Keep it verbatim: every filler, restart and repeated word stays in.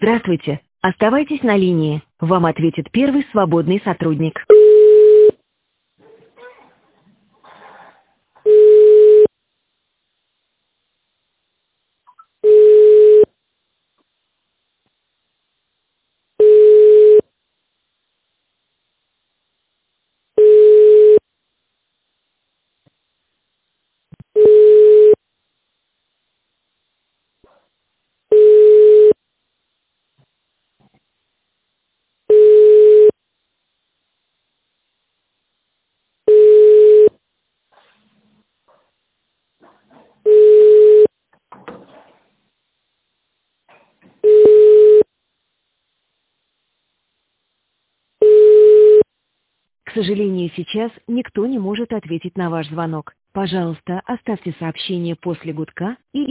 Здравствуйте. Оставайтесь на линии. Вам ответит первый свободный сотрудник. К сожалению, сейчас никто не может ответить на ваш звонок. Пожалуйста, оставьте сообщение после гудка и